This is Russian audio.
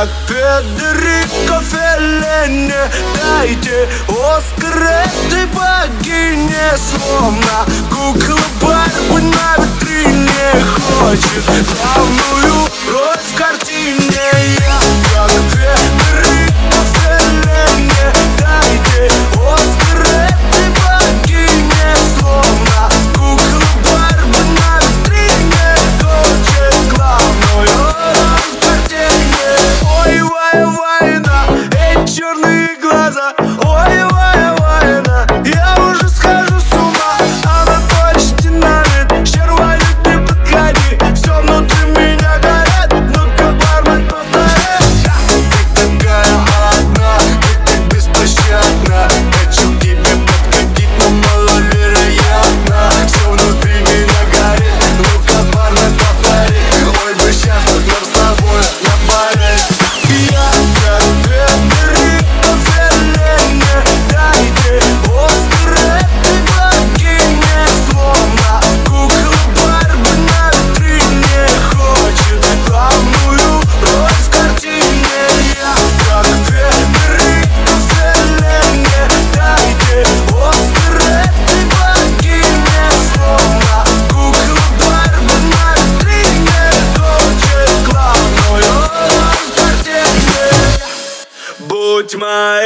как Федерико Феллини. Дайте Оскар этой богине, словно кукла Барби на витрине хочет главную роль в картине. Я как Федерико Феллини. Дайте Оскар этой богине, словно кукла Барби на витрине хочет главную роль в картине. Ой, вайна, эти черные глаза. Ой, вайна, я уже схожу с ума. Она точно динамит, червонит, не подходи. Все внутри меня горит, ну-ка, бармен, повтори. Ты такая одна, ты так беспощадна. Хочу к тебе подкатить, но маловероятно. Все внутри меня горит, ну-ка, бармен, повтори. Ой, бы сейчас вот нам с тобой напарить. Я как Федерико Феллини. Дайте Оскар этой богине, словно кукла Барби на витрине хочет главную роль в картине. Я как Федерико Феллини. Дайте Оскар этой богине, словно кукла Барби на витрине хочет главную роль в картине. Будь моей